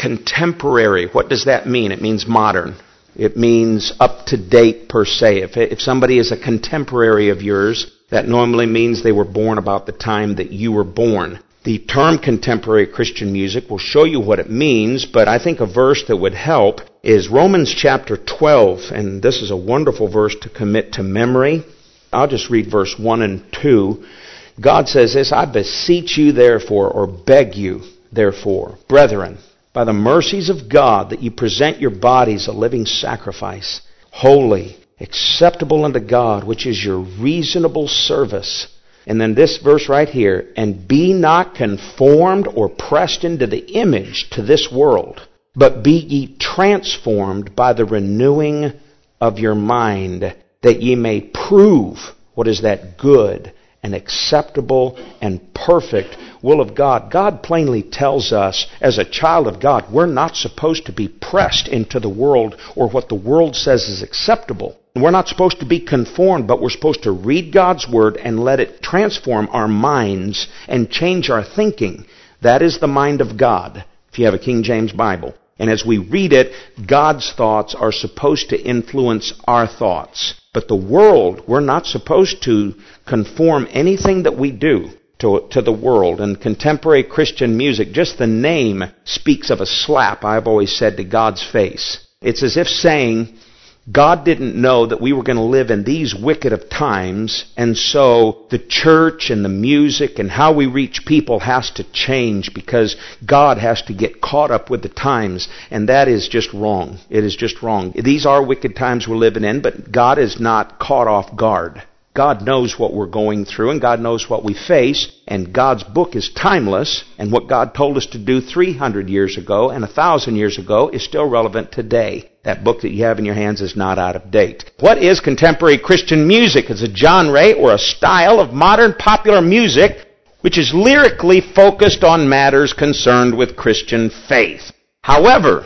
contemporary. What does that mean? It means modern. It means up to date per se. If somebody is a contemporary of yours, that normally means they were born about the time that you were born. The term contemporary Christian music will show you what it means, but I think a verse that would help is Romans chapter 12, and this is a wonderful verse to commit to memory. I'll just read verse 1 and 2. God says this, I beseech you therefore, or beg you therefore, brethren, by the mercies of God, that you present your bodies a living sacrifice, holy, acceptable unto God, which is your reasonable service. And then this verse right here, and be not conformed or pressed into the image to this world, but be ye transformed by the renewing of your mind, that ye may prove what is that good and acceptable and perfect will of God. God plainly tells us, as a child of God, we're not supposed to be pressed into the world or what the world says is acceptable. We're not supposed to be conformed, but we're supposed to read God's Word and let it transform our minds and change our thinking. That is the mind of God, if you have a King James Bible. And as we read it, God's thoughts are supposed to influence our thoughts. But the world, we're not supposed to conform anything that we do to the world. And contemporary Christian music, just the name speaks of a slap, I've always said, to God's face. It's as if saying, God didn't know that we were going to live in these wicked of times, and so the church and the music and how we reach people has to change because God has to get caught up with the times, and that is just wrong. It is just wrong. These are wicked times we're living in, but God is not caught off guard. God knows what we're going through, and God knows what we face, and God's book is timeless, and what God told us to do 300 years ago and 1,000 years ago is still relevant today. That book that you have in your hands is not out of date. What is contemporary Christian music? It's a genre or a style of modern popular music which is lyrically focused on matters concerned with Christian faith. However,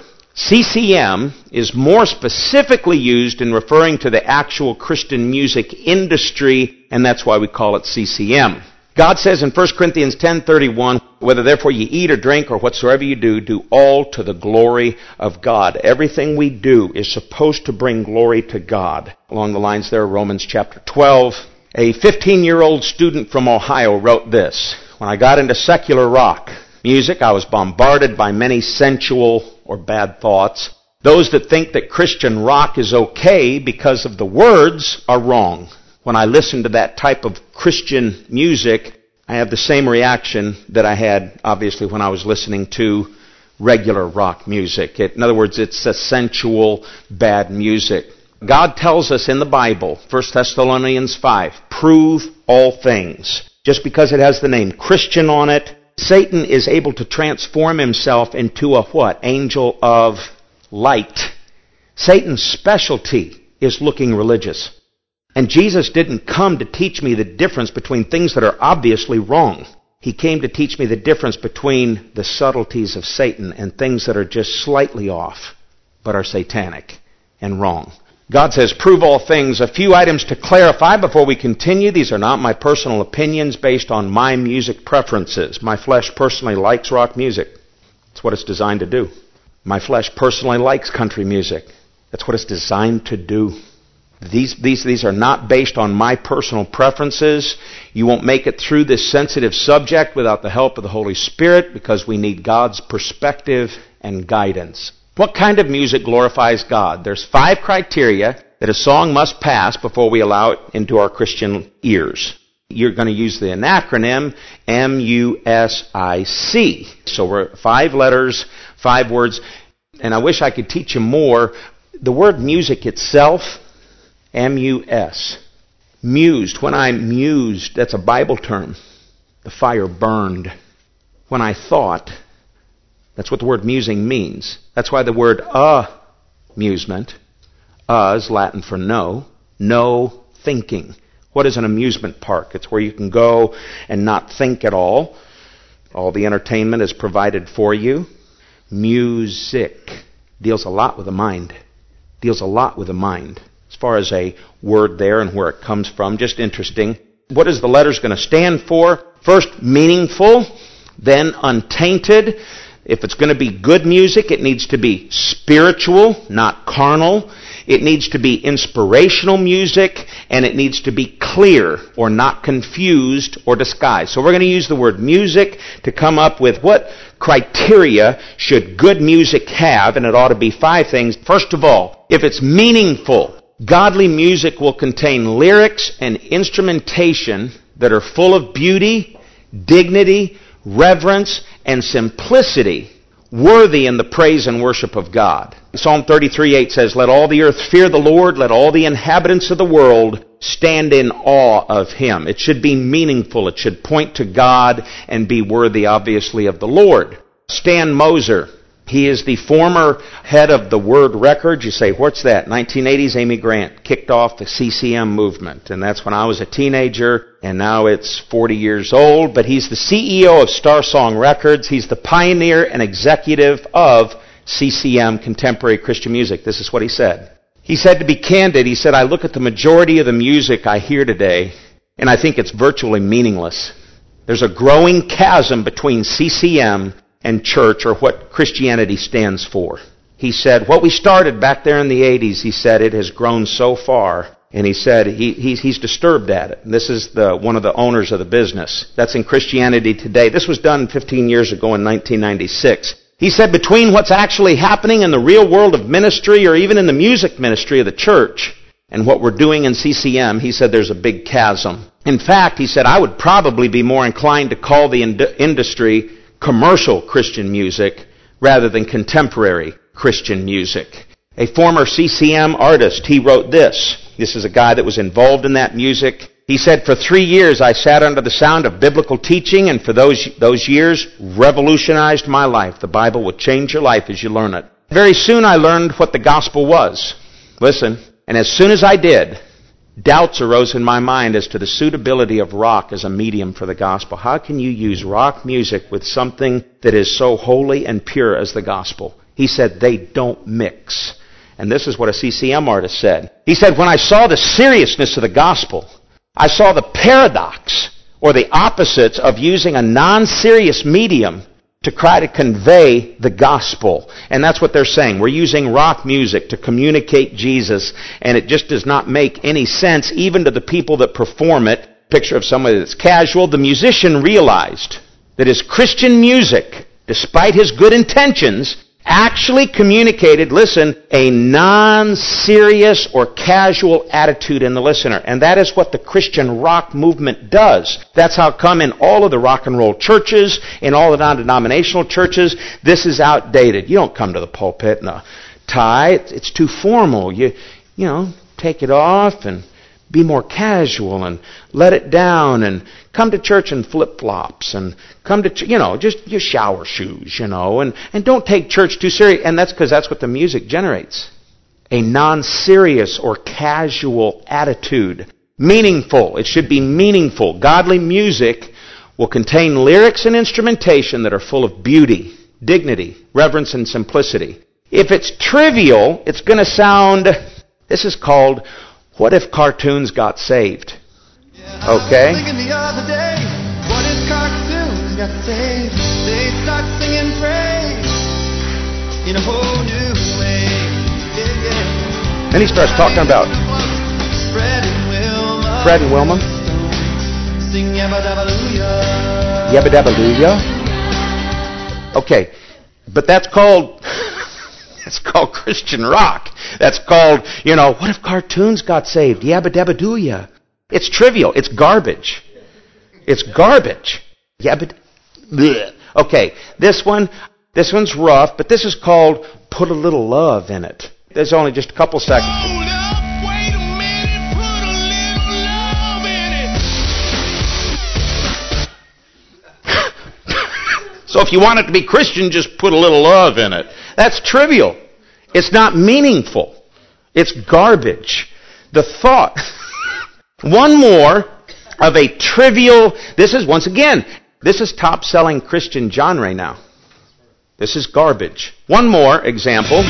CCM is more specifically used in referring to the actual Christian music industry, and that's why we call it CCM. God says in 1 Corinthians 10:31, whether therefore ye eat or drink or whatsoever you do, do all to the glory of God. Everything we do is supposed to bring glory to God. Along the lines there, Romans chapter 12. A 15-year-old student from Ohio wrote this, when I got into secular rock music, I was bombarded by many sensual or bad thoughts. Those that think that Christian rock is okay because of the words are wrong. When I listen to that type of Christian music, I have the same reaction that I had, obviously, when I was listening to regular rock music. In other words, it's a sensual, bad music. God tells us in the Bible, 1 Thessalonians 5, prove all things. Just because it has the name Christian on it, Satan is able to transform himself into a what? Angel of light. Satan's specialty is looking religious. And Jesus didn't come to teach me the difference between things that are obviously wrong. He came to teach me the difference between the subtleties of Satan and things that are just slightly off, but are satanic and wrong. God says, prove all things. A few items to clarify before we continue. These are not my personal opinions based on my music preferences. My flesh personally likes rock music. That's what it's designed to do. My flesh personally likes country music. That's what it's designed to do. These are not based on my personal preferences. You won't make it through this sensitive subject without the help of the Holy Spirit because we need God's perspective and guidance. What kind of music glorifies God? There's 5 criteria that a song must pass before we allow it into our Christian ears. You're going to use the acronym MUSIC. So we're 5 letters, 5 words, and I wish I could teach you more. The word music itself, M-U-S. Mused. When I mused, that's a Bible term. The fire burned. When I thought, that's what the word musing means. That's why the word amusement, is Latin for no thinking. What is an amusement park? It's where you can go and not think at all. All the entertainment is provided for you. Music deals a lot with the mind. Deals a lot with the mind. As far as a word there and where it comes from, just interesting. What is the letters going to stand for? First, meaningful, then untainted, If it's going to be good music, it needs to be spiritual, not carnal. It needs to be inspirational music, and it needs to be clear or not confused or disguised. So we're going to use the word music to come up with what criteria should good music have, and it ought to be 5 things. First of all, if it's meaningful, godly music will contain lyrics and instrumentation that are full of beauty, dignity, reverence, and simplicity, worthy in the praise and worship of God. Psalm 33:8 says, "Let all the earth fear the Lord, let all the inhabitants of the world stand in awe of Him." It should be meaningful. It should point to God and be worthy, obviously, of the Lord. Stan Moser, he is the former head of the Word Records. You say, what's that? 1980s, Amy Grant kicked off the CCM movement. And that's when I was a teenager, and now it's 40 years old. But he's the CEO of Star Song Records. He's the pioneer and executive of CCM, Contemporary Christian Music. This is what he said. He said, to be candid, he said, I look at the majority of the music I hear today, and I think it's virtually meaningless. There's a growing chasm between CCM and church, or what Christianity stands for. He said, what we started back there in the 80s, he said, it has grown so far. And he said he's disturbed at it. And this is one of the owners of the business. That's in Christianity Today. This was done 15 years ago in 1996. He said between what's actually happening in the real world of ministry, or even in the music ministry of the church, and what we're doing in CCM, he said there's a big chasm. In fact, he said, I would probably be more inclined to call the industry commercial Christian music rather than contemporary Christian music. A former CCM artist, he wrote this. This is a guy that was involved in that music. He said, for 3 years I sat under the sound of biblical teaching, and for those years revolutionized my life. The Bible will change your life as you learn it. Very soon I learned what the gospel was. Listen, and as soon as I did, doubts arose in my mind as to the suitability of rock as a medium for the gospel. How can you use rock music with something that is so holy and pure as the gospel? He said, they don't mix. And this is what a CCM artist said. He said, when I saw the seriousness of the gospel, I saw the paradox, or the opposites of using a non-serious medium to try to convey the gospel. And that's what they're saying. We're using rock music to communicate Jesus, and it just does not make any sense, even to the people that perform it. Picture of somebody that's casual. The musician realized that his Christian music, despite his good intentions, actually communicated, listen, a non-serious or casual attitude in the listener. And that is what the Christian rock movement does. That's how come in all of the rock and roll churches, in all the non-denominational churches, this is outdated. You don't come to the pulpit in a tie. It's too formal. You take it off and be more casual and let it down and come to church in flip-flops and come to, just your shower shoes, and don't take church too serious. And that's because that's what the music generates. A non-serious or casual attitude. Meaningful. It should be meaningful. Godly music will contain lyrics and instrumentation that are full of beauty, dignity, reverence, and simplicity. If it's trivial, it's going to sound, this is called, what if cartoons got saved? Okay? Thinking the other day, what if cartoons got saved? They start singing praise in a whole new way. Yeah, yeah. Then he starts talking about Fred and Wilma. Sing Yabba Dabba Loo-ya. Yabba Dabba Loo-ya. Okay, but that's called it's called Christian rock. That's called, what if cartoons got saved? Yabba Dabba Doo-ya. It's trivial. It's garbage. It's garbage. Yabba. Bleh. Okay, this one's rough, but this is called Put a Little Love in It. There's only just a couple seconds. Hold up, wait a minute, put a little love in it. So if you want it to be Christian, just put a little love in it. That's trivial. It's not meaningful. It's garbage. The thought. One more of a trivial, this is top-selling Christian genre now. This is garbage. One more example.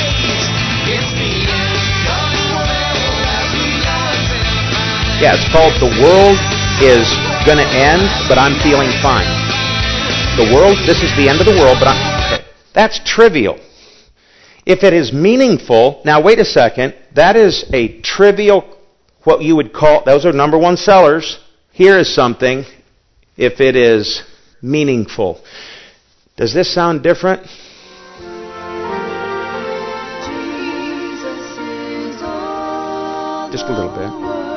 Yeah, it's called The World Is Gonna End, But I'm Feeling Fine. The world, this is the end of the world, but That's trivial. If it is meaningful, now wait a second, that is a trivial, what you would call, those are number one sellers. Here is something, if it is meaningful. Does this sound different? Just a little bit.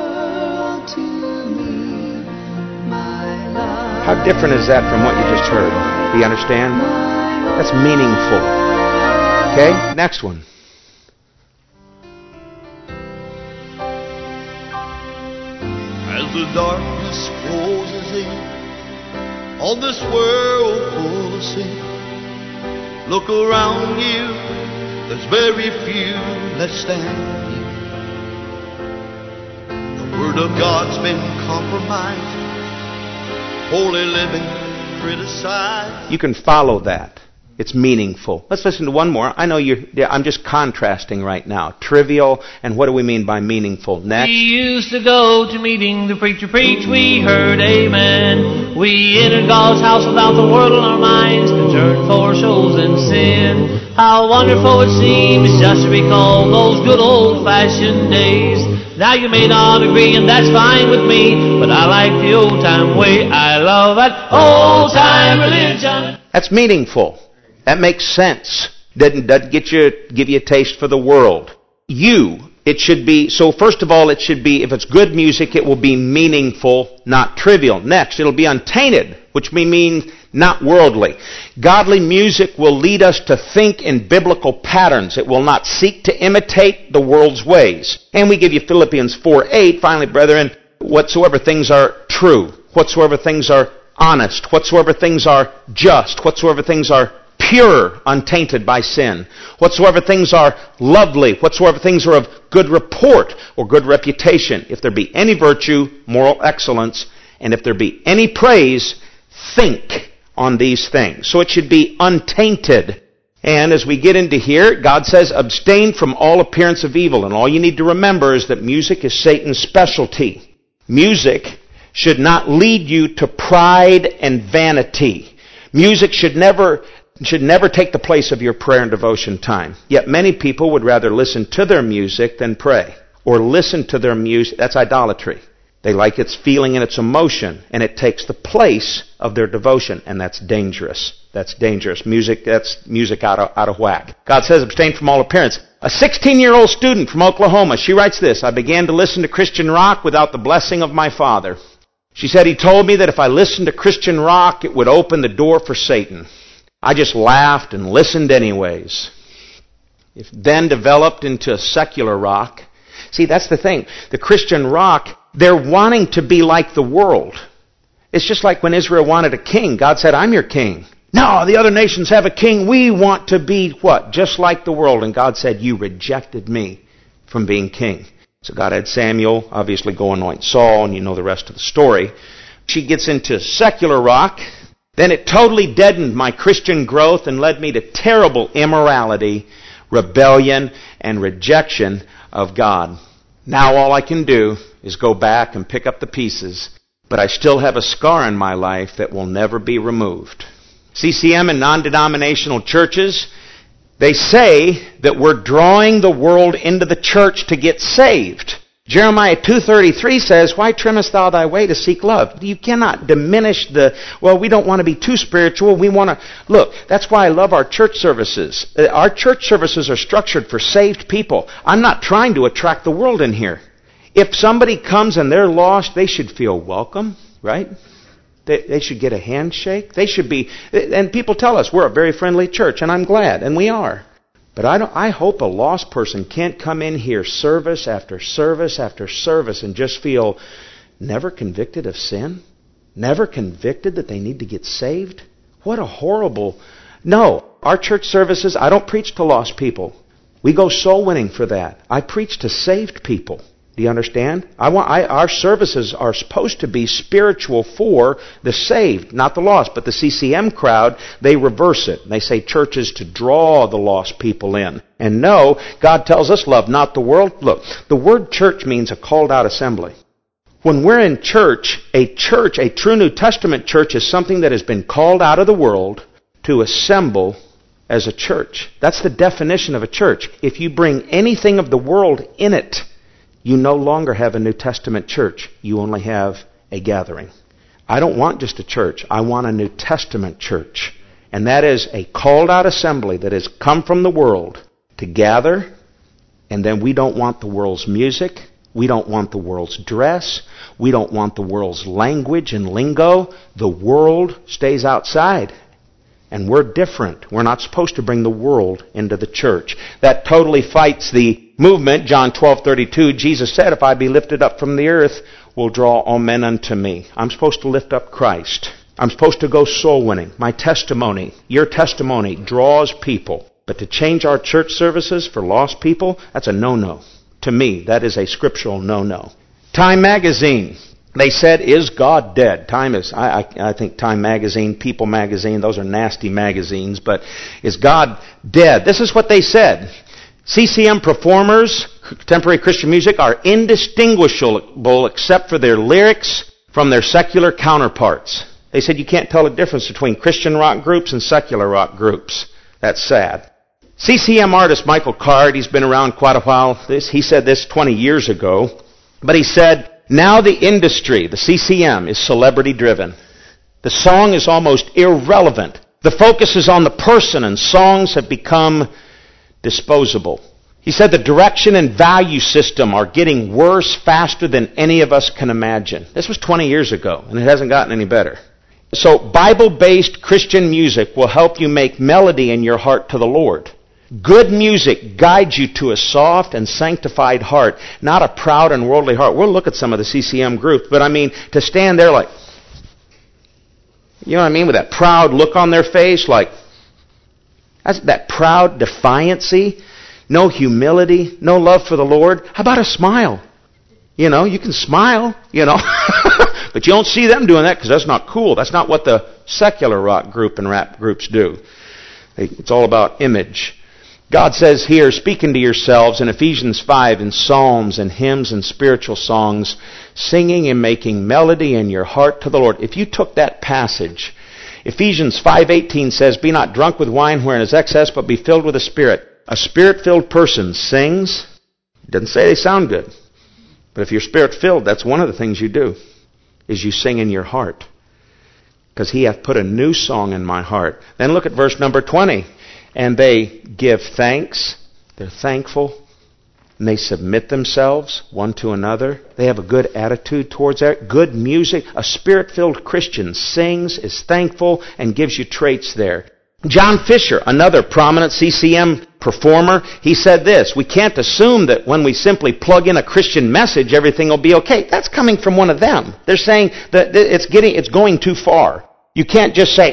How different is that from what you just heard? Do you understand? That's meaningful. Okay, next one. As the darkness closes in on this world full of sin, look around you, there's very few that stand. The Word of God's been compromised, holy living criticized. You can follow that. It's meaningful. Let's listen to one more. I know I'm just contrasting right now. Trivial, and what do we mean by meaningful? Next. We used to go to meeting, the preacher preach, we heard amen. We entered God's house without the world on our minds, concerned for souls in sin. How wonderful it seems just to recall those good old-fashioned days. Now you may not agree, and that's fine with me, but I like the old-time way. I love that old-time religion. That's meaningful. That makes sense. Doesn't give you a taste for the world. It should be, so first of all, it should be, if it's good music, it will be meaningful, not trivial. Next, it'll be untainted, which means not worldly. Godly music will lead us to think in biblical patterns. It will not seek to imitate the world's ways. And we give you Philippians 4:8, finally, brethren, whatsoever things are true, whatsoever things are honest, whatsoever things are just, whatsoever things are pure, untainted by sin, whatsoever things are lovely, whatsoever things are of good report or good reputation, if there be any virtue, moral excellence, and if there be any praise, think on these things. So it should be untainted. And as we get into here, God says, abstain from all appearance of evil. And all you need to remember is that music is Satan's specialty. Music should not lead you to pride and vanity. Music should never take the place of your prayer and devotion time. Yet many people would rather listen to their music than pray. Or listen to their music. That's idolatry. They like its feeling and its emotion, and it takes the place of their devotion, and that's dangerous. That's dangerous. That's music out of whack. God says, abstain from all appearance. A 16-year-old student from Oklahoma, she writes this, I began to listen to Christian rock without the blessing of my father. She said, he told me that if I listened to Christian rock, it would open the door for Satan. I just laughed and listened anyways. It then developed into secular rock. See, that's the thing. The Christian rock, they're wanting to be like the world. It's just like when Israel wanted a king. God said, I'm your king. No, the other nations have a king. We want to be what? Just like the world. And God said, you rejected me from being king. So God had Samuel obviously go anoint Saul, and you know the rest of the story. She gets into secular rock. Then it totally deadened my Christian growth and led me to terrible immorality, rebellion, and rejection of God. Now all I can do is go back and pick up the pieces, but I still have a scar in my life that will never be removed. CCM and non-denominational churches, they say that we're drawing the world into the church to get saved. Jeremiah 2:33 says, why trimmest thou thy way to seek love? You cannot diminish we don't want to be too spiritual. We want to, look, that's why I love our church services. Our church services are structured for saved people. I'm not trying to attract the world in here. If somebody comes and they're lost, they should feel welcome, right? They should get a handshake. They should be, and people tell us we're a very friendly church, and I'm glad, and we are. But I hope a lost person can't come in here service after service after service and just feel never convicted of sin, never convicted that they need to get saved. What a horrible... No, our church services, I don't preach to lost people. We go soul winning for that. I preach to saved people. Do you understand? Our services are supposed to be spiritual for the saved, not the lost. But the CCM crowd, they reverse it. They say church is to draw the lost people in. And no, God tells us love not the world. Look, the word church means a called out assembly. When we're in church, a true New Testament church is something that has been called out of the world to assemble as a church. That's the definition of a church. If you bring anything of the world in it, you no longer have a New Testament church. You only have a gathering. I don't want just a church. I want a New Testament church. And that is a called out assembly that has come from the world to gather. And then we don't want the world's music. We don't want the world's dress. We don't want the world's language and lingo. The world stays outside. And we're different. We're not supposed to bring the world into the church. That totally fights the movement. John 12:32, Jesus said, if I be lifted up from the earth, will draw all men unto me. I'm supposed to lift up Christ. I'm supposed to go soul winning. My testimony, your testimony, draws people. But to change our church services for lost people, that's a no-no. To me, that is a scriptural no-no. Time Magazine. They said, is God dead? Time is, I think Time Magazine, People Magazine, those are nasty magazines, but is God dead? This is what they said. CCM performers, contemporary Christian music, are indistinguishable except for their lyrics from their secular counterparts. They said you can't tell the difference between Christian rock groups and secular rock groups. That's sad. CCM artist Michael Card, he's been around quite a while. He said this 20 years ago, but he said, now the industry, the CCM, is celebrity driven. The song is almost irrelevant. The focus is on the person, and songs have become disposable. He said the direction and value system are getting worse faster than any of us can imagine. This was 20 years ago, and it hasn't gotten any better. So Bible-based Christian music will help you make melody in your heart to the Lord. Good music guides you to a soft and sanctified heart, not a proud and worldly heart. We'll look at some of the CCM groups, but I mean, to stand there like, you know what I mean, with that proud look on their face, like, that's that proud defiancy, no humility, no love for the Lord. How about a smile? You know, you can smile, you know, but you don't see them doing that because that's not cool. That's not what the secular rock group and rap groups do. It's all about image. God says here, speaking to yourselves in Ephesians 5, in psalms and hymns and spiritual songs, singing and making melody in your heart to the Lord. If you took that passage, Ephesians 5:18 says, be not drunk with wine wherein is excess, but be filled with the Spirit. A Spirit-filled person sings. It doesn't say they sound good. But if you're Spirit-filled, that's one of the things you do, is you sing in your heart. Because He hath put a new song in my heart. Then look at verse number 20. And they give thanks. They're thankful. And they submit themselves one to another. They have a good attitude towards that. Good music. A Spirit-filled Christian sings, is thankful, and gives you traits there. John Fisher, another prominent CCM performer, he said this, we can't assume that when we simply plug in a Christian message, everything will be okay. That's coming from one of them. They're saying that it's going too far. You can't just say,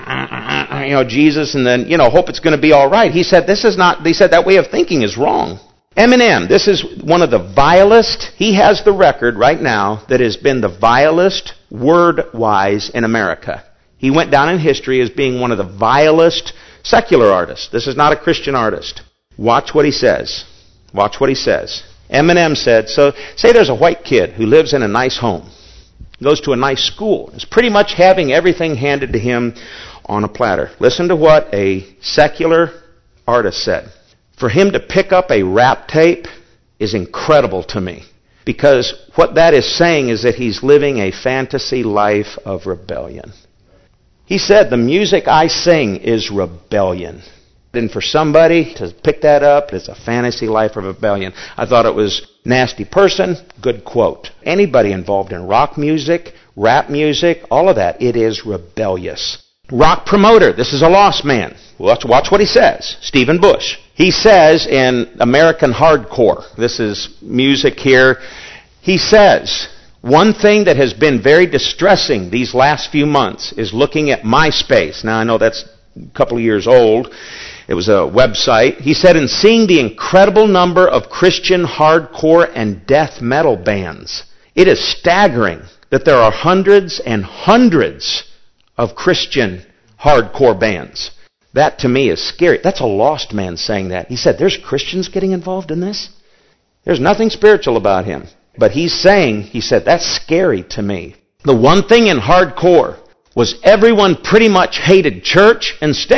Jesus, and then, hope it's going to be all right. He said, that way of thinking is wrong. Eminem, this is one of the vilest, he has the record right now that has been the vilest word-wise in America. He went down in history as being one of the vilest secular artists. This is not a Christian artist. Watch what he says. Watch what he says. Eminem said, so say there's a white kid who lives in a nice home, goes to a nice school, is pretty much having everything handed to him on a platter. Listen to what a secular artist said. For him to pick up a rap tape is incredible to me. Because what that is saying is that he's living a fantasy life of rebellion. He said, the music I sing is rebellion. And for somebody to pick that up, it's a fantasy life of rebellion. I thought it was nasty person, good quote. Anybody involved in rock music, rap music, all of that, it is rebellious. Rock promoter, this is a lost man. Watch what he says. Stephen Bush. He says in American Hardcore, this is music here, he says, one thing that has been very distressing these last few months is looking at MySpace. Now I know that's a couple of years old. It was a website. He said, in seeing the incredible number of Christian hardcore and death metal bands, it is staggering that there are hundreds and hundreds of Christian hardcore bands. That to me is scary. That's a lost man saying that. He said, there's Christians getting involved in this? There's nothing spiritual about him. But he said, that's scary to me. The one thing in hardcore was everyone pretty much hated church and state.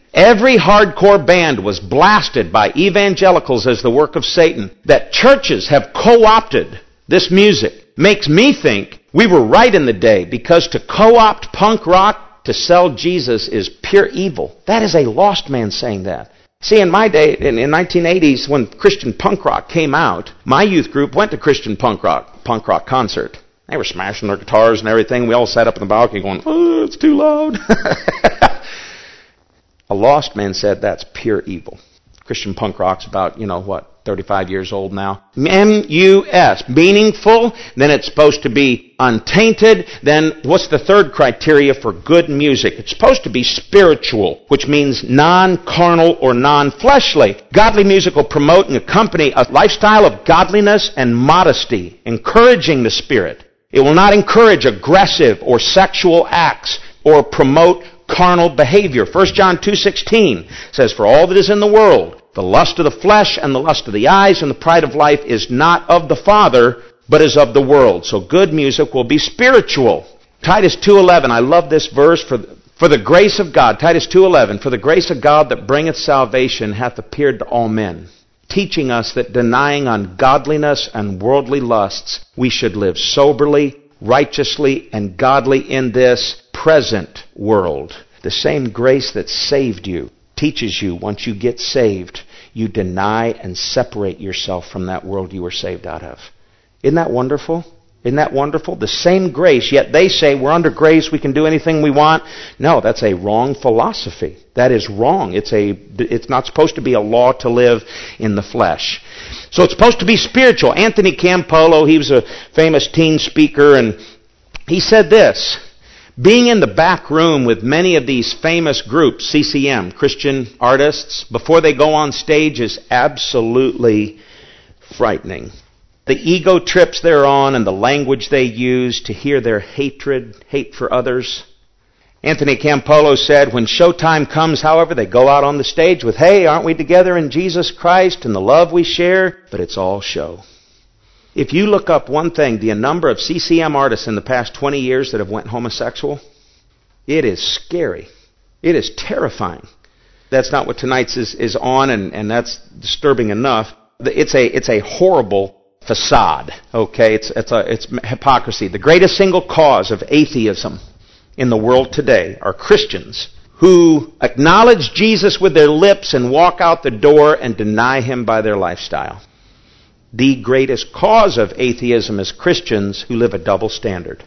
Every hardcore band was blasted by evangelicals as the work of Satan. That churches have co-opted this music makes me think we were right in the day, because to co-opt punk rock to sell Jesus is pure evil. That is a lost man saying that. See, in my day, in 1980s, when Christian punk rock came out, my youth group went to Christian punk rock concert. They were smashing their guitars and everything. We all sat up in the balcony going, "Oh, it's too loud." A lost man said that's pure evil. Christian punk rock's about, 35 years old now. M-U-S, meaningful, then it's supposed to be untainted. Then what's the third criteria for good music? It's supposed to be spiritual, which means non-carnal or non-fleshly. Godly music will promote and accompany a lifestyle of godliness and modesty, encouraging the spirit. It will not encourage aggressive or sexual acts or promote carnal behavior. 1 John 2:16 says, "For all that is in the world, the lust of the flesh and the lust of the eyes and the pride of life is not of the Father, but is of the world." So good music will be spiritual. Titus 2:11, I love this verse. For the grace of God, Titus 2:11, "For the grace of God that bringeth salvation hath appeared to all men," teaching us that denying ungodliness and worldly lusts, we should live soberly, righteously, and godly in this present world. The same grace that saved you teaches you, once you get saved, you deny and separate yourself from that world you were saved out of. Isn't that wonderful? Isn't that wonderful? The same grace, yet they say we're under grace, we can do anything we want. No, that's a wrong philosophy. That is wrong. It's not supposed to be a law to live in the flesh. So it's supposed to be spiritual. Anthony Campolo, he was a famous teen speaker, and he said this: being in the back room with many of these famous groups, CCM, Christian artists, before they go on stage is absolutely frightening. The ego trips they're on and the language they use, to hear their hate for others. Anthony Campolo said, when showtime comes, however, they go out on the stage with, "Hey, aren't we together in Jesus Christ and the love we share?" But it's all show. If you look up one thing, the number of CCM artists in the past 20 years that have went homosexual, it is scary. It is terrifying. That's not what tonight's is on, and that's disturbing enough. It's a horrible facade. Okay, it's hypocrisy. The greatest single cause of atheism in the world today are Christians who acknowledge Jesus with their lips and walk out the door and deny Him by their lifestyle. The greatest cause of atheism is Christians who live a double standard.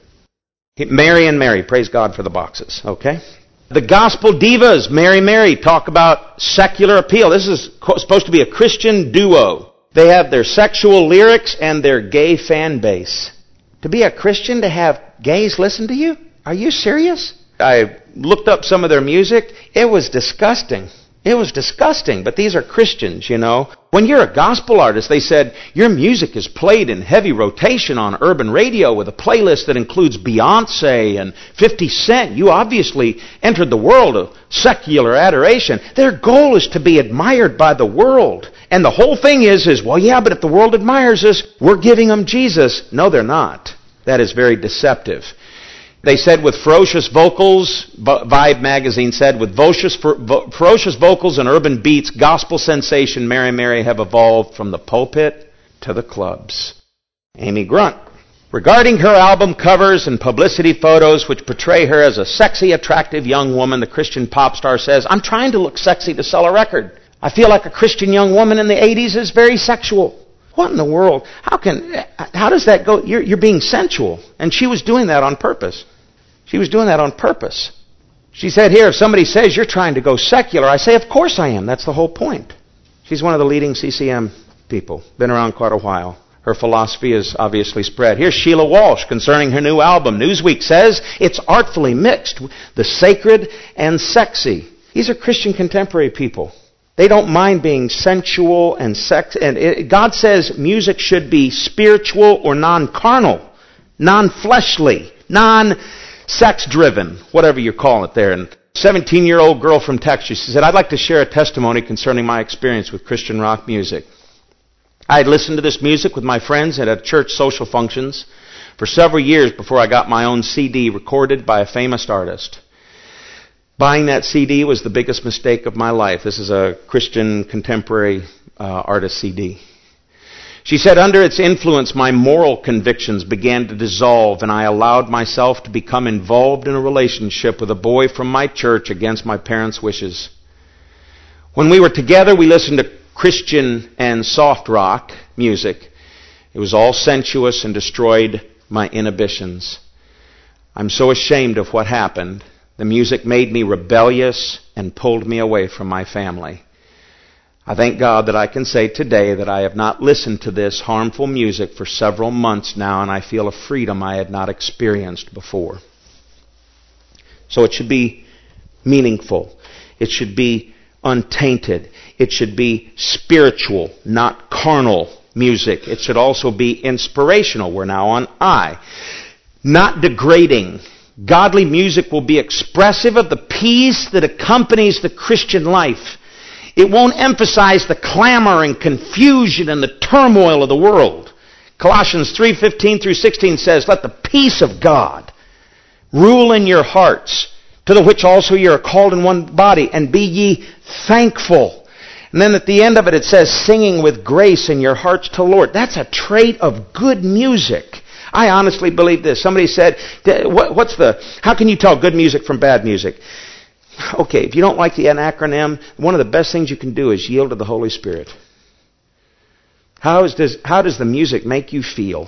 Mary and Mary, praise God for the boxes, okay? The gospel divas, Mary, talk about secular appeal. This is supposed to be a Christian duo. They have their sexual lyrics and their gay fan base. To be a Christian, to have gays listen to you? Are you serious? I looked up some of their music. It was disgusting. It was disgusting, but these are Christians, When you're a gospel artist, they said, your music is played in heavy rotation on urban radio with a playlist that includes Beyonce and 50 Cent. You obviously entered the world of secular adoration. Their goal is to be admired by the world. And the whole thing is, well, yeah, but if the world admires us, we're giving them Jesus. No, they're not. That is very deceptive. They said with ferocious vocals, Vibe magazine said, with ferocious vocals and urban beats, gospel sensation Mary have evolved from the pulpit to the clubs. Amy Grunt. Regarding her album covers and publicity photos which portray her as a sexy, attractive young woman, the Christian pop star says, I'm trying to look sexy to sell a record. I feel like a Christian young woman in the 80s is very sexual. What in the world? How does that go? You're being sensual. And she was doing that on purpose. She was doing that on purpose. She said here, if somebody says you're trying to go secular, I say, of course I am. That's the whole point. She's one of the leading CCM people. Been around quite a while. Her philosophy is obviously spread. Here's Sheila Walsh concerning her new album. Newsweek says it's artfully mixed, the sacred and sexy. These are Christian contemporary people. They don't mind being sensual and sex. And God says music should be spiritual or non-carnal, non-fleshly, non-sex-driven, whatever you call it there. And 17-year-old girl from Texas, she said, I'd like to share a testimony concerning my experience with Christian rock music. I had listened to this music with my friends at church social functions for several years before I got my own CD recorded by a famous artist. Buying that CD was the biggest mistake of my life. This is a Christian contemporary artist CD. She said, under its influence, my moral convictions began to dissolve, and I allowed myself to become involved in a relationship with a boy from my church against my parents' wishes. When we were together, we listened to Christian and soft rock music. It was all sensuous and destroyed my inhibitions. I'm so ashamed of what happened. The music made me rebellious and pulled me away from my family. I thank God that I can say today that I have not listened to this harmful music for several months now, and I feel a freedom I had not experienced before. So it should be meaningful. It should be untainted. It should be spiritual, not carnal music. It should also be inspirational. We're now on I. Not degrading. Godly music will be expressive of the peace that accompanies the Christian life. It won't emphasize the clamor and confusion and the turmoil of the world. Colossians 3:15 through 16 says, let the peace of God rule in your hearts, to the which also ye are called in one body, and be ye thankful. And then at the end of it, it says, singing with grace in your hearts to the Lord. That's a trait of good music. I honestly believe this. Somebody said, how can you tell good music from bad music? Okay, if you don't like an acronym, one of the best things you can do is yield to the Holy Spirit. How does the music make you feel?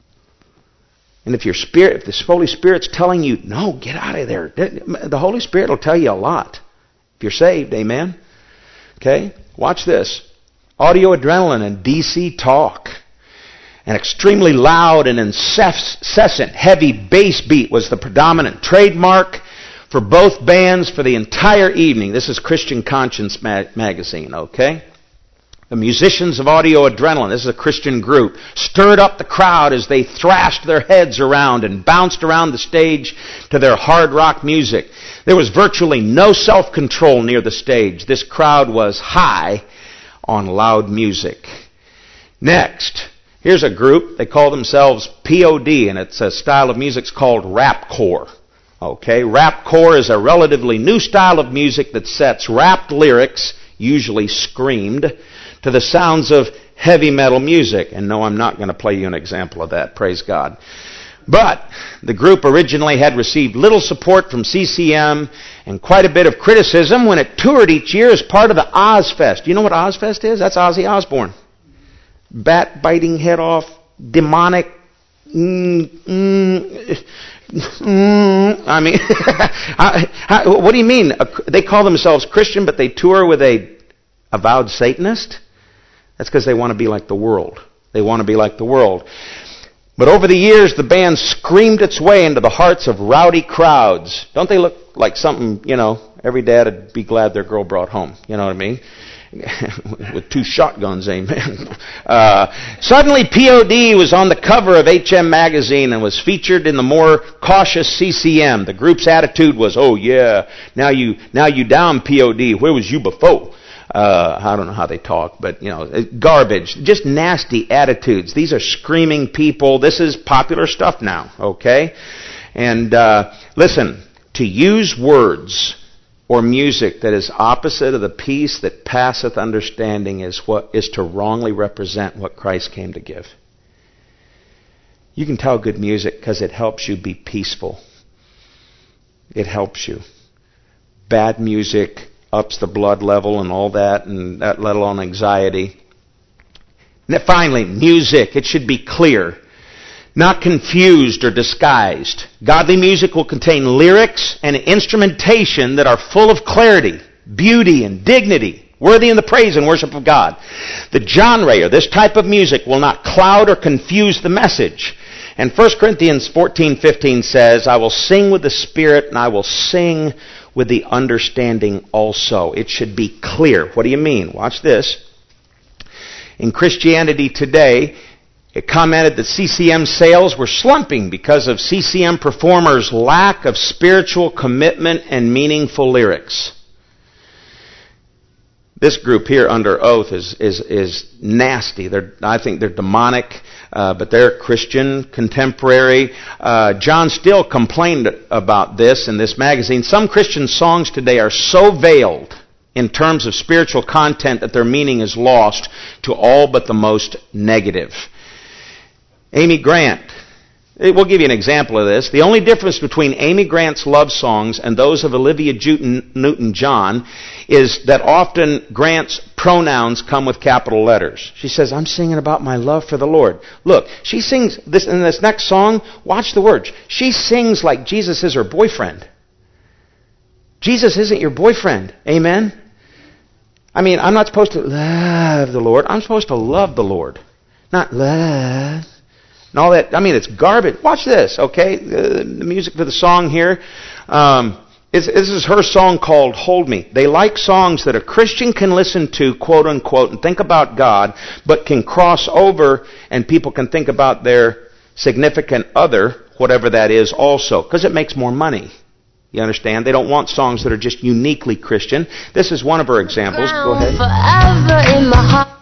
And if the Holy Spirit's telling you, no, get out of there, the Holy Spirit will tell you a lot. If you're saved, amen? Okay, watch this. Audio adrenaline and DC talk. An extremely loud and incessant heavy bass beat was the predominant trademark for both bands for the entire evening. This is Christian Conscience magazine, okay? The musicians of Audio Adrenaline, this is a Christian group, stirred up the crowd as they thrashed their heads around and bounced around the stage to their hard rock music. There was virtually no self-control near the stage. This crowd was high on loud music. Next, here's a group. They call themselves POD, and it's a style of music called rapcore. Okay, rapcore is a relatively new style of music that sets rapped lyrics, usually screamed, to the sounds of heavy metal music. And no, I'm not going to play you an example of that, praise God. But the group originally had received little support from CCM and quite a bit of criticism when it toured each year as part of the Ozfest. You know what Ozfest is? That's Ozzy Osbourne. Bat-biting head off, demonic, I mean, what do you mean? They call themselves Christian, but they tour with a avowed Satanist? That's because they want to be like the world. They want to be like the world. But over the years, the band screamed its way into the hearts of rowdy crowds. Don't they look like something, every dad would be glad their girl brought home? You know what I mean? With 2 shotguns, amen. Suddenly, POD was on the cover of HM Magazine and was featured in the more cautious CCM. The group's attitude was, oh yeah, now you down, POD. Where was you before? I don't know how they talk, but, garbage. Just nasty attitudes. These are screaming people. This is popular stuff now, okay? And listen, to use words or music that is opposite of the peace that passeth understanding is to wrongly represent what Christ came to give. You can tell good music because it helps you be peaceful. It helps you. Bad music ups the blood level and all that, and that, let alone anxiety. And then finally, music. It should be clear, not confused or disguised. Godly music will contain lyrics and instrumentation that are full of clarity, beauty, and dignity, worthy in the praise and worship of God. The genre, or this type of music, will not cloud or confuse the message. And 1 Corinthians 14:15 says, I will sing with the Spirit, and I will sing with the understanding also. It should be clear. What do you mean? Watch this. In Christianity Today, it commented that CCM sales were slumping because of CCM performers' lack of spiritual commitment and meaningful lyrics. This group here under oath is nasty. I think they're demonic, but they're Christian, contemporary. John Still complained about this in this magazine. Some Christian songs today are so veiled in terms of spiritual content that their meaning is lost to all but the most negative. Amy Grant. We'll give you an example of this. The only difference between Amy Grant's love songs and those of Olivia Newton-John is that often Grant's pronouns come with capital letters. She says, I'm singing about my love for the Lord. Look, she sings this in this next song. Watch the words. She sings like Jesus is her boyfriend. Jesus isn't your boyfriend. Amen? I mean, I'm not supposed to love the Lord. I'm supposed to love the Lord. Not love. And all that, I mean, it's garbage. Watch this, okay? The music for the song here. This is her song called Hold Me. They like songs that a Christian can listen to, quote unquote, and think about God, but can cross over and people can think about their significant other, whatever that is, also. Because it makes more money. You understand? They don't want songs that are just uniquely Christian. This is one of her examples. Go ahead. Forever in my heart.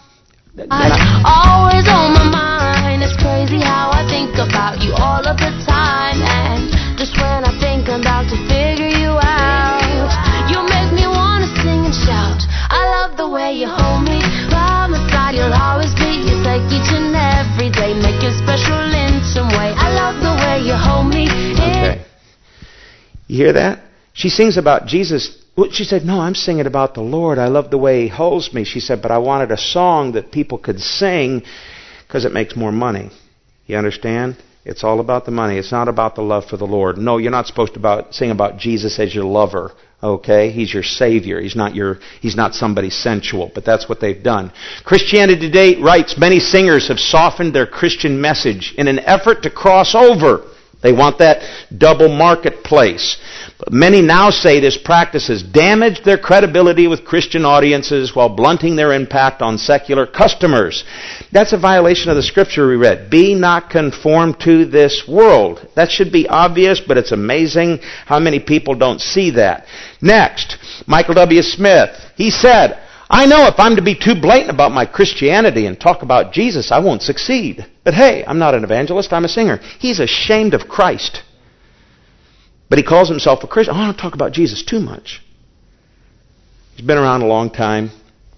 Always on my mind. It's crazy how I think about you all of the time. And just when I think I'm about to figure you out, you make me want to sing and shout. I love the way you hold me. By my side you'll always be. It's like each and every day make it special in some way. I love the way you hold me. Okay. You hear that? She sings about Jesus. She said, no, I'm singing about the Lord. I love the way He holds me. She said, but I wanted a song that people could sing because it makes more money. You understand? It's all about the money. It's not about the love for the Lord. No, you're not supposed to sing about Jesus as your lover. Okay? He's your Savior. He's not somebody sensual. But that's what they've done. Christianity Today writes, many singers have softened their Christian message in an effort to cross over. They want that double marketplace. But many now say this practice has damaged their credibility with Christian audiences while blunting their impact on secular customers. That's a violation of the scripture we read. Be not conformed to this world. That should be obvious, but it's amazing how many people don't see that. Next, Michael W. Smith. He said, I know if I'm to be too blatant about my Christianity and talk about Jesus, I won't succeed. But hey, I'm not an evangelist, I'm a singer. He's ashamed of Christ. But he calls himself a Christian. I don't talk about Jesus too much. He's been around a long time.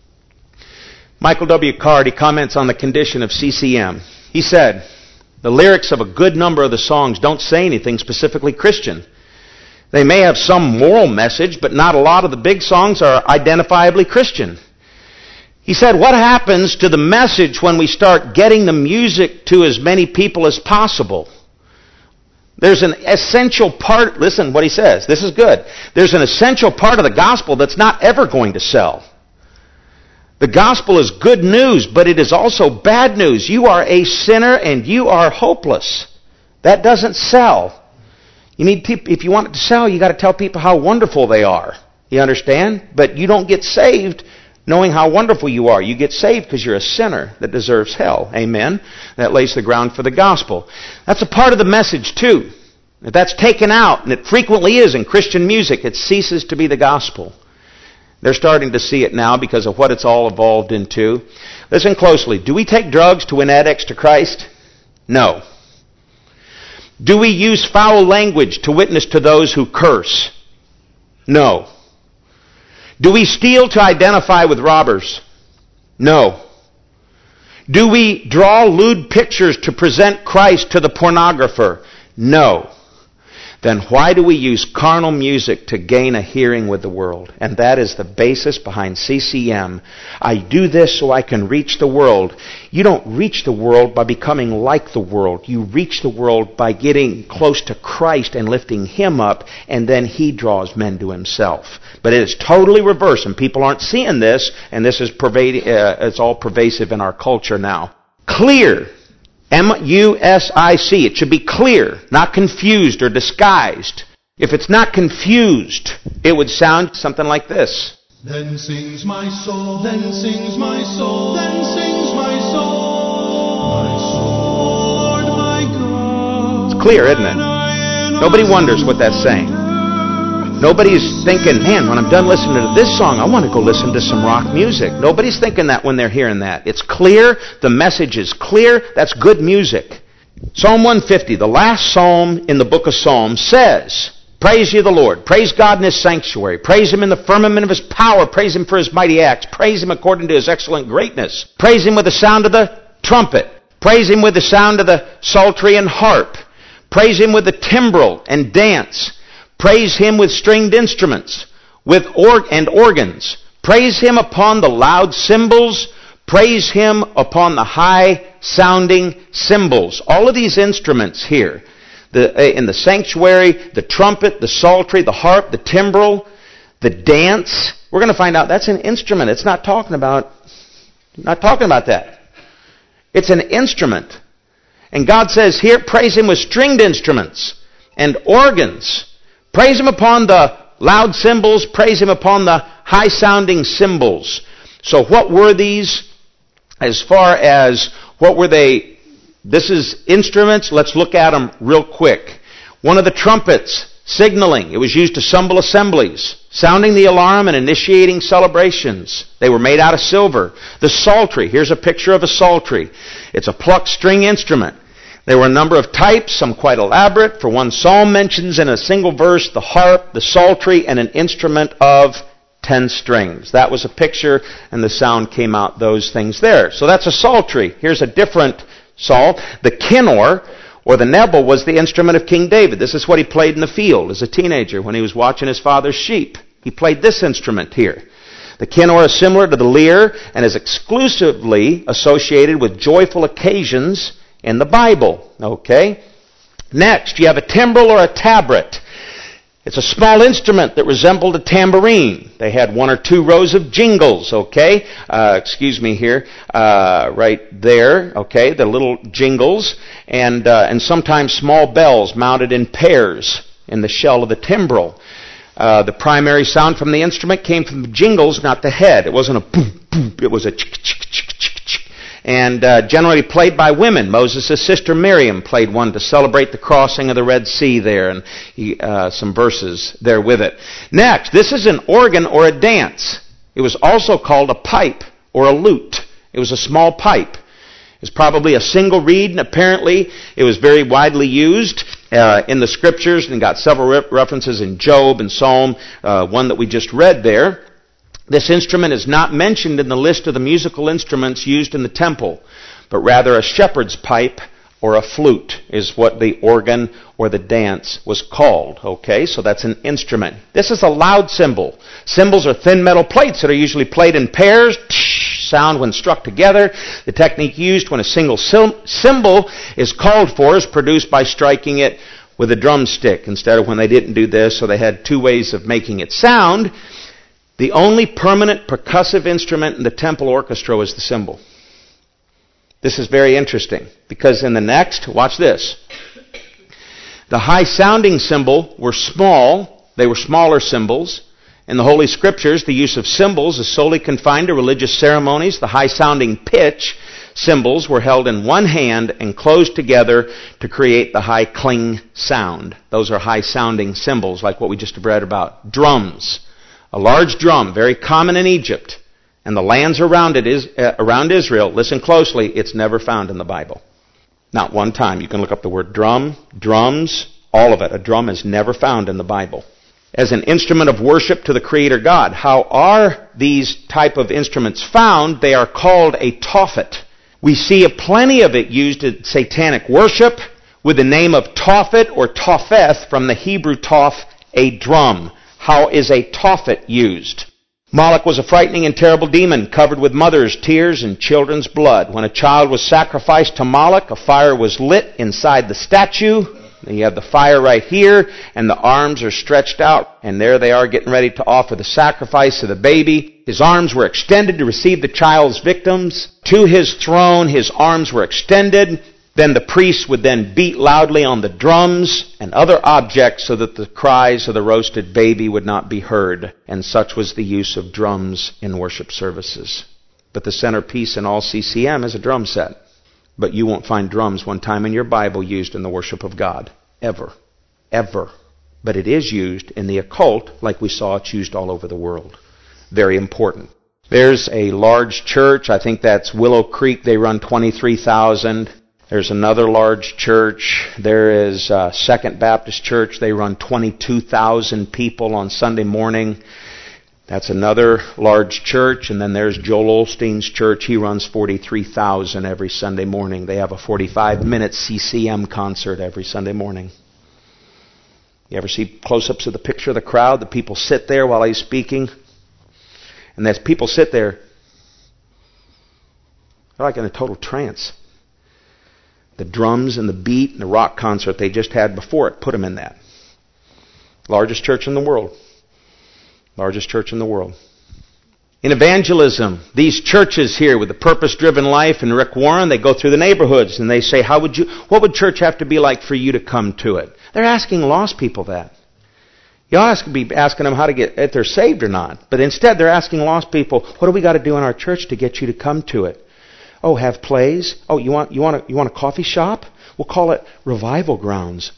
Michael W. Card, he comments on the condition of CCM. He said, the lyrics of a good number of the songs don't say anything specifically Christian. They may have some moral message, but not a lot of the big songs are identifiably Christian. He said, what happens to the message when we start getting the music to as many people as possible? There's an essential part, listen what he says, this is good. There's an essential part of the gospel that's not ever going to sell. The gospel is good news, but it is also bad news. You are a sinner and you are hopeless. That doesn't sell. You need people, if you want it to sell, you got to tell people how wonderful they are. You understand? But you don't get saved knowing how wonderful you are. You get saved because you're a sinner that deserves hell. Amen? That lays the ground for the gospel. That's a part of the message too. If that's taken out, and it frequently is in Christian music, it ceases to be the gospel. They're starting to see it now because of what it's all evolved into. Listen closely. Do we take drugs to win addicts to Christ? No. Do we use foul language to witness to those who curse? No. Do we steal to identify with robbers? No. Do we draw lewd pictures to present Christ to the pornographer? No. Then why do we use carnal music to gain a hearing with the world? And that is the basis behind CCM. I do this so I can reach the world. You don't reach the world by becoming like the world. You reach the world by getting close to Christ and lifting Him up, and then He draws men to Himself. But it is totally reversed, and people aren't seeing this, and this is it's all pervasive in our culture now. Clear. M-U-S-I-C. It should be clear, not confused or disguised. If it's not confused, it would sound something like this. Then sings my soul, then sings my soul, then sings my soul, Lord my God. It's clear, isn't it? Nobody wonders what that's saying. Nobody's thinking, man, when I'm done listening to this song, I want to go listen to some rock music. Nobody's thinking that when they're hearing that. It's clear. The message is clear. That's good music. Psalm 150, the last psalm in the book of Psalms, says, praise ye the Lord. Praise God in His sanctuary. Praise Him in the firmament of His power. Praise Him for His mighty acts. Praise Him according to His excellent greatness. Praise Him with the sound of the trumpet. Praise Him with the sound of the psaltery and harp. Praise Him with the timbrel and dance. Praise Him with stringed instruments, with organs. Praise Him upon the loud cymbals. Praise Him upon the high-sounding cymbals. All of these instruments here, in the sanctuary, the trumpet, the psaltery, the harp, the timbrel, the dance, we're going to find out that's an instrument. It's not talking about that. It's an instrument. And God says here, praise Him with stringed instruments and organs. Praise Him upon the loud cymbals. Praise Him upon the high-sounding cymbals. So what were these? As far as what were they? This is instruments. Let's look at them real quick. One of the trumpets, signaling. It was used to summon assemblies, sounding the alarm and initiating celebrations. They were made out of silver. The psaltery. Here's a picture of a psaltery. It's a plucked string instrument. There were a number of types, some quite elaborate. For one psalm mentions in a single verse the harp, the psaltery, and an instrument of 10 strings. That was a picture, and the sound came out, those things there. So that's a psaltery. Here's a different psalm. The kinnor, or the nebel, was the instrument of King David. This is what he played in the field as a teenager when he was watching his father's sheep. He played this instrument here. The kinnor is similar to the lyre and is exclusively associated with joyful occasions in the Bible. Okay? Next, you have a timbrel or a tabret. It's a small instrument that resembled a tambourine. They had 1 or 2 rows of jingles, okay? Right there, okay? The little jingles. And sometimes small bells mounted in pairs in the shell of the timbrel. The primary sound from the instrument came from the jingles, not the head. It wasn't a boom, boom. It was a chick, chick, chick, chick, chick. And generally played by women. Moses' sister Miriam played one to celebrate the crossing of the Red Sea there, and some verses there with it. Next, this is an organ or a dance. It was also called a pipe or a lute. It was a small pipe. It was probably a single reed, and apparently it was very widely used in the Scriptures, and got several references in Job and Psalm, one that we just read there. This instrument is not mentioned in the list of the musical instruments used in the temple, but rather a shepherd's pipe or a flute is what the organ or the dance was called. Okay, so that's an instrument. This is a loud cymbal. Cymbals are thin metal plates that are usually played in pairs. Sound when struck together. The technique used when a single cymbal is called for is produced by striking it with a drumstick instead of when they didn't do this, so they had 2 ways of making it sound. The only permanent percussive instrument in the temple orchestra was the cymbal. This is very interesting because in the next, watch this. The high-sounding cymbal were small. They were smaller cymbals. In the Holy Scriptures, the use of cymbals is solely confined to religious ceremonies. The high-sounding pitch cymbals were held in one hand and closed together to create the high cling sound. Those are high-sounding cymbals, like what we just read about. Drums. A large drum, very common in Egypt, and the lands around Israel. Listen closely, it's never found in the Bible. Not one time. You can look up the word drum, drums, all of it. A drum is never found in the Bible. As an instrument of worship to the Creator God. How are these type of instruments found? They are called a tophet. We see plenty of it used in satanic worship with the name of tophet or topheth from the Hebrew toph, a drum. How is a tophet used? Moloch was a frightening and terrible demon covered with mothers' tears and children's blood. When a child was sacrificed to Moloch, a fire was lit inside the statue. You have the fire right here, and the arms are stretched out, and there they are getting ready to offer the sacrifice of the baby. His arms were extended to receive the child's victims. To his throne, his arms were extended. Then the priests would then beat loudly on the drums and other objects so that the cries of the roasted baby would not be heard. And such was the use of drums in worship services. But the centerpiece in all CCM is a drum set. But you won't find drums one time in your Bible used in the worship of God. Ever. Ever. But it is used in the occult, like we saw it's used all over the world. Very important. There's a large church. I think that's Willow Creek. They run 23,000. There's another large church. There is Second Baptist Church. They run 22,000 people on Sunday morning. That's another large church. And then there's Joel Osteen's church. He runs 43,000 every Sunday morning. They have a 45-minute CCM concert every Sunday morning. You ever see close-ups of the picture of the crowd? The people sit there while he's speaking. And as people sit there, they're like in a total trance. The drums and the beat and the rock concert they just had before it put them in that. Largest church in the world. Largest church in the world. In evangelism, these churches here with the Purpose-Driven Life and Rick Warren, they go through the neighborhoods and they say, what would church have to be like for you to come to it? They're asking lost people that. You ought to be asking them how to get, if they're saved or not. But instead they're asking lost people, what do we got to do in our church to get you to come to it? Oh, have plays? Oh, you want a coffee shop? We'll call it Revival Grounds.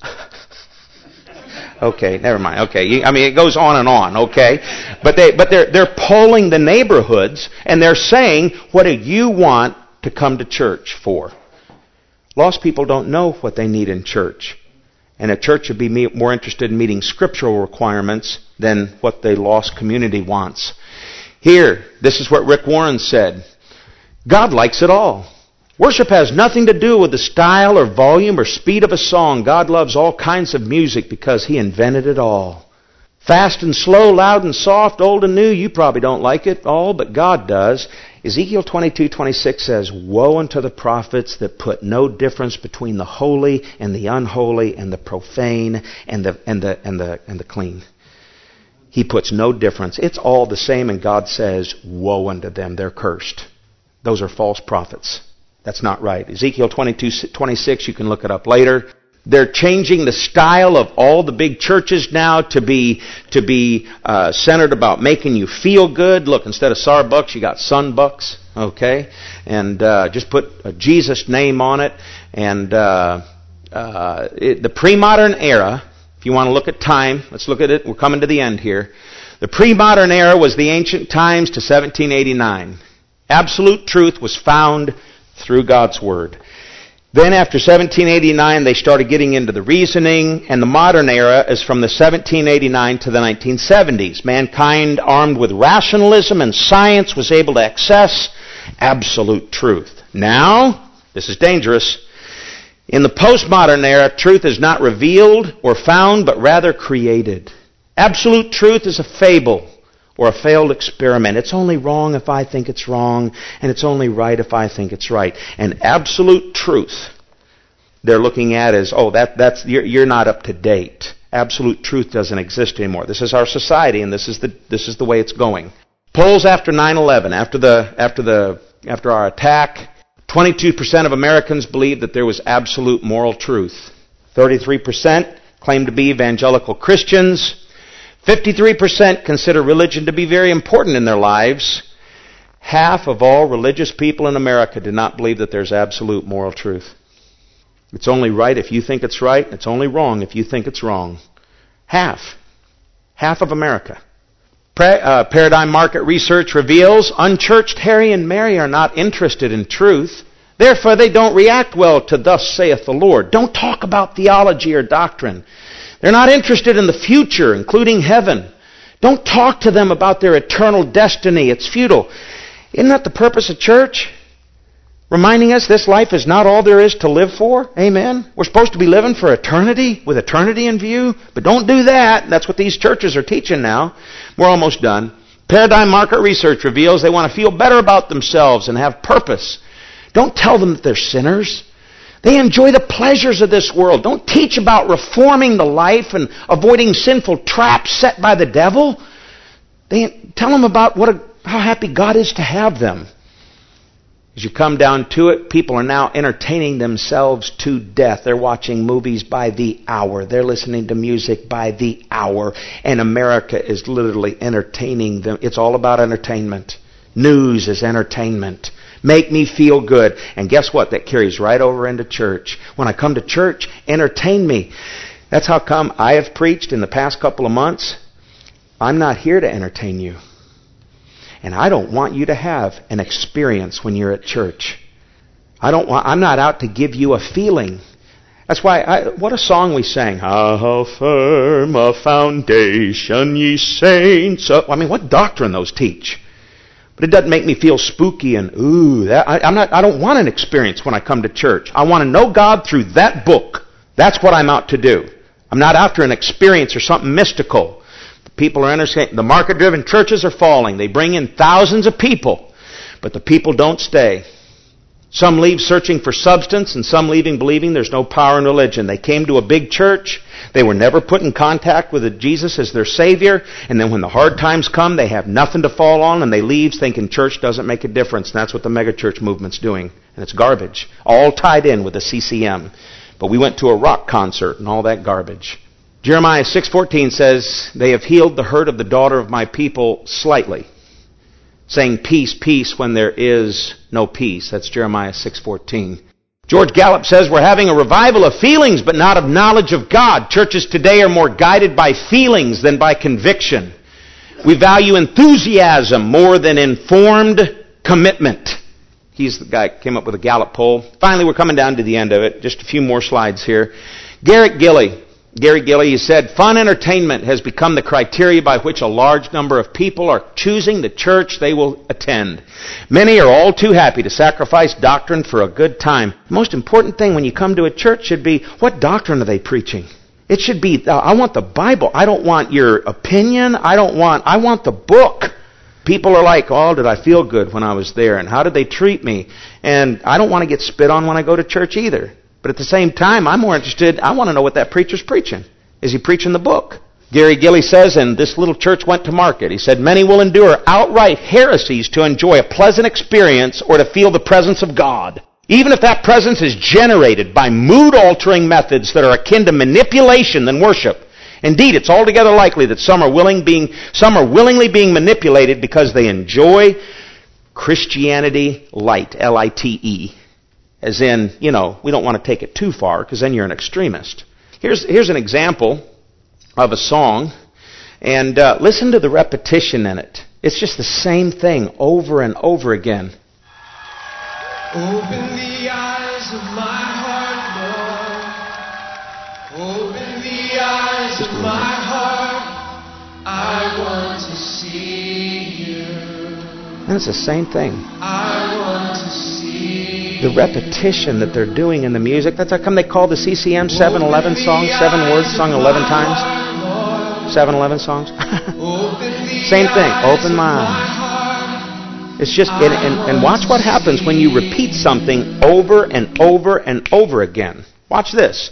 Okay, never mind. Okay, it goes on and on. Okay, but they're polling the neighborhoods and they're saying, what do you want to come to church for? Lost people don't know what they need in church. And a church should be more interested in meeting scriptural requirements than what the lost community wants. Here, this is what Rick Warren said. God likes it all. Worship has nothing to do with the style or volume or speed of a song. God loves all kinds of music because He invented it all. Fast and slow, loud and soft, old and new, you probably don't like it all, but God does. Ezekiel 22:26 says, woe unto the prophets that put no difference between the holy and the unholy and the profane and the clean. He puts no difference. It's all the same, and God says, woe unto them, they're cursed. Those are false prophets. That's not right. Ezekiel 22:26, you can look it up later. They're changing the style of all the big churches now to be centered about making you feel good. Look, instead of Starbucks, you got Sunbucks, okay? And just put a Jesus name on it. And the pre-modern era, if you want to look at time, let's look at it. We're coming to the end here. The pre-modern era was the ancient times to 1789. Absolute truth was found through God's Word. Then after 1789, they started getting into the reasoning, and the modern era is from the 1789 to the 1970s. Mankind, armed with rationalism and science, was able to access absolute truth. Now, this is dangerous. In the postmodern era, truth is not revealed or found, but rather created. Absolute truth is a fable or a failed experiment. It's only wrong if I think it's wrong, and it's only right if I think it's right. And absolute truth, they're looking at as, you're not up to date. Absolute truth doesn't exist anymore. This is our society, and this is the way it's going. Polls after 9/11, after our attack, 22% of Americans believed that there was absolute moral truth. 33% claimed to be evangelical Christians. 53% consider religion to be very important in their lives. Half of all religious people in America do not believe that there's absolute moral truth. It's only right if you think it's right. It's only wrong if you think it's wrong. Half of America. Paradigm Market Research reveals unchurched Harry and Mary are not interested in truth. Therefore, they don't react well to thus saith the Lord. Don't talk about theology or doctrine. They're not interested in the future, including heaven. Don't talk to them about their eternal destiny. It's futile. Isn't that the purpose of church? Reminding us this life is not all there is to live for. Amen? We're supposed to be living for eternity, with eternity in view. But don't do that. That's what these churches are teaching now. We're almost done. Paradigm Market Research reveals they want to feel better about themselves and have purpose. Don't tell them that they're sinners. They enjoy the pleasures of this world. Don't teach about reforming the life and avoiding sinful traps set by the devil. Tell them about how happy God is to have them. As you come down to it, people are now entertaining themselves to death. They're watching movies by the hour. They're listening to music by the hour. And America is literally entertaining them. It's all about entertainment. News is entertainment. Make me feel good. And guess what? That carries right over into church. When I come to church, entertain me. That's how come I have preached in the past couple of months. I'm not here to entertain you. And I don't want you to have an experience when you're at church. I'm not out to give you a feeling. That's why, what a song we sang. How firm a foundation, ye saints. I mean, what doctrine those teach? But it doesn't make me feel spooky and, I don't want an experience when I come to church. I want to know God through that book. That's what I'm out to do. I'm not after an experience or something mystical. People are understanding. The market-driven churches are falling. They bring in thousands of people, but the people don't stay. Some leave searching for substance, and some leaving believing there's no power in religion. They came to a big church. They were never put in contact with Jesus as their Savior, and then when the hard times come, they have nothing to fall on, and they leave thinking church doesn't make a difference. And that's what the megachurch movement's doing, and it's garbage. All tied in with the CCM. But we went to a rock concert and all that garbage. Jeremiah 6:14 says, they have healed the hurt of the daughter of my people slightly, saying peace, peace when there is no peace. That's Jeremiah 6:14. George Gallup says we're having a revival of feelings but not of knowledge of God. Churches today are more guided by feelings than by conviction. We value enthusiasm more than informed commitment. He's the guy who came up with a Gallup poll. Finally, we're coming down to the end of it. Just a few more slides here. Gary Gilley, he said, fun entertainment has become the criteria by which a large number of people are choosing the church they will attend. Many are all too happy to sacrifice doctrine for a good time. The most important thing when you come to a church should be, what doctrine are they preaching? It should be, I want the Bible. I don't want your opinion. I want the book. People are like, oh, did I feel good when I was there? And how did they treat me? And I don't want to get spit on when I go to church either. But at the same time, I'm more interested, I want to know what that preacher's preaching. Is he preaching the book? Gary Gilley says, and this little church went to market. He said, many will endure outright heresies to enjoy a pleasant experience or to feel the presence of God. Even if that presence is generated by mood-altering methods that are akin to manipulation than worship. Indeed, it's altogether likely that some are willingly being manipulated because they enjoy Christianity light, L-I-T-E. As in, we don't want to take it too far because then you're an extremist. Here's an example of a song, and listen to the repetition in it. It's just the same thing over and over again. Open the eyes of my heart, Lord. Open the eyes of my heart. I want to see you. And it's the same thing. I want to see the repetition that they're doing in the music. That's how come they call the CCM 7-11 songs, 7 words sung 11 times. 7-11 songs. Same thing. Open my eyes. It's just, and watch what happens when you repeat something over and over and over again. Watch this.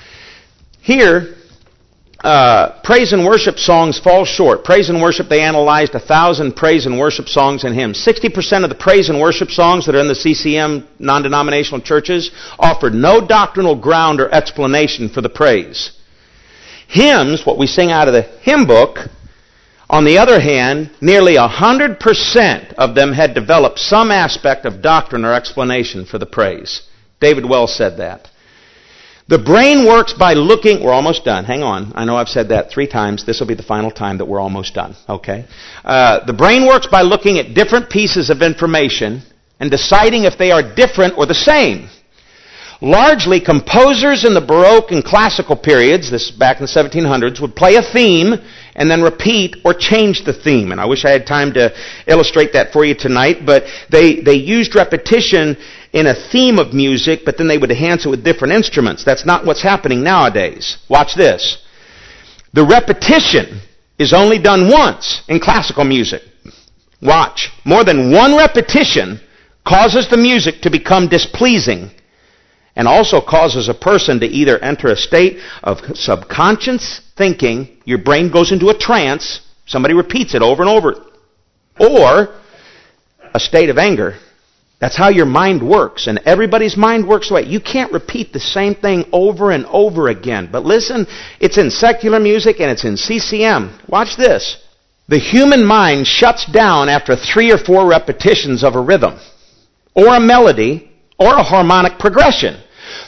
Here, praise and worship songs fall short. Praise and worship, they analyzed 1,000 praise and worship songs and hymns. 60% of the praise and worship songs that are in the CCM non-denominational churches offered no doctrinal ground or explanation for the praise. Hymns, what we sing out of the hymn book, on the other hand, nearly 100% of them had developed some aspect of doctrine or explanation for the praise. David Wells said that. The brain works by looking... We're almost done. Hang on. I know I've said that 3 times. This will be the final time that we're almost done. Okay? The brain works by looking at different pieces of information and deciding if they are different or the same. Largely, composers in the Baroque and classical periods, this is back in the 1700s, would play a theme and then repeat or change the theme. And I wish I had time to illustrate that for you tonight, but they used repetition in a theme of music, but then they would enhance it with different instruments. That's not what's happening nowadays. Watch this. The repetition is only done once in classical music. Watch. More than one repetition causes the music to become displeasing and also causes a person to either enter a state of subconscious thinking, your brain goes into a trance, somebody repeats it over and over, or a state of anger. That's how your mind works, and everybody's mind works that way. You can't repeat the same thing over and over again. But listen, it's in secular music and it's in CCM. Watch this. The human mind shuts down after 3 or 4 repetitions of a rhythm, or a melody, or a harmonic progression.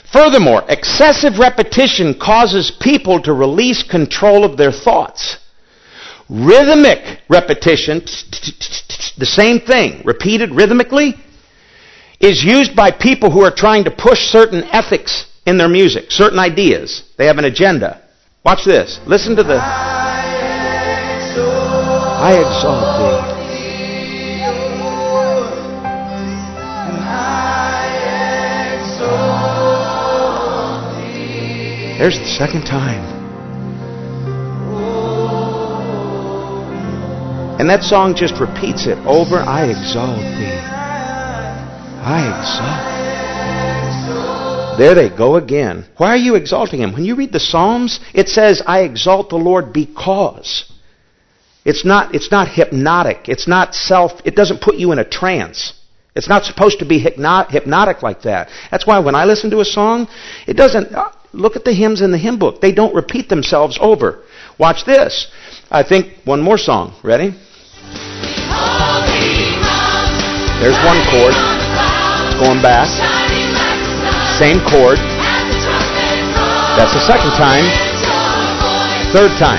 Furthermore, excessive repetition causes people to release control of their thoughts. Rhythmic repetition, the same thing, repeated rhythmically, is used by people who are trying to push certain ethics in their music, certain ideas. They have an agenda. Watch this. Listen to the... I exalt thee. There's the second time. And that song just repeats it over. I exalt thee. I exalt. There they go again. Why are you exalting Him? When you read the Psalms, it says, I exalt the Lord because. It's not hypnotic. It doesn't put you in a trance. It's not supposed to be hypnotic like that. That's why when I listen to a song, it doesn't... Look at the hymns in the hymn book. They don't repeat themselves over. Watch this. I think one more song. Ready? There's one chord. Going back. Same chord. That's the second time. Third time.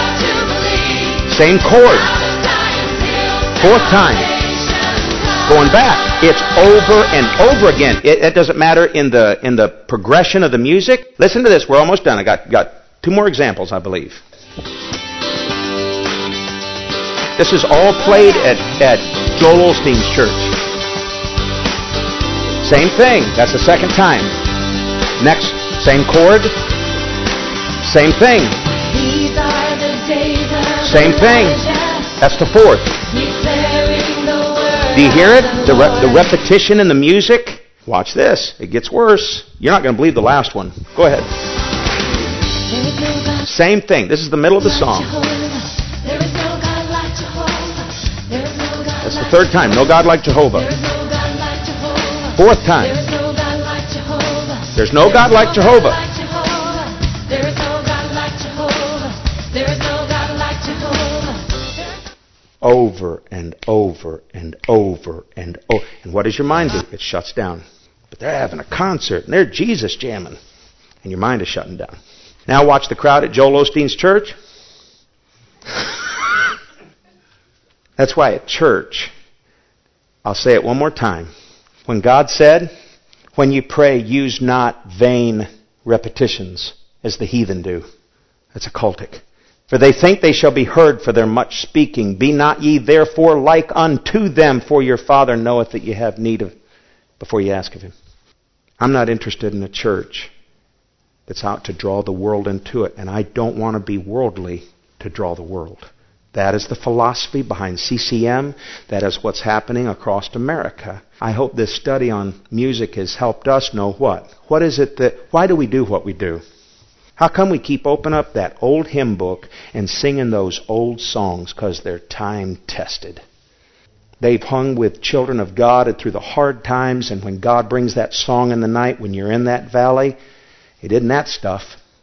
Same chord. Fourth time. Going back. It's over and over again. It doesn't matter in the progression of the music. Listen to this. We're almost done. I got two more examples, I believe. This is all played at Joel Osteen's church. Same thing. That's the second time. Next, same chord. Same thing. Same thing. That's the fourth. Do you hear it? The repetition in the music? Watch this. It gets worse. You're not going to believe the last one. Go ahead. Same thing. This is the middle of the song. That's the third time. No God like Jehovah. Fourth time. There's no God like Jehovah. Over and over and over and over. And what does your mind do? It shuts down. But they're having a concert and they're Jesus jamming. And your mind is shutting down. Now watch the crowd at Joel Osteen's church. That's why at church, I'll say it one more time. When God said, when you pray, use not vain repetitions as the heathen do. That's occultic. For they think they shall be heard for their much speaking. Be not ye therefore like unto them, for your Father knoweth that ye have need of before you ask of Him. I'm not interested in a church that's out to draw the world into it, and I don't want to be worldly to draw the world. That is the philosophy behind CCM. That is what's happening across America. I hope this study on music has helped us know what. What is it why do we do what we do? How come we keep opening up that old hymn book and singing those old songs? Because they're time-tested. They've hung with children of God through the hard times, and when God brings that song in the night, when you're in that valley, it isn't that stuff.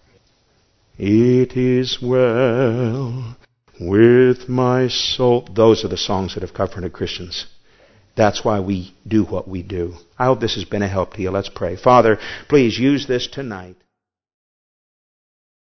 It is well with my soul. Those are the songs that have comforted Christians. That's why we do what we do. I hope this has been a help to you. Let's pray. Father, please use this tonight.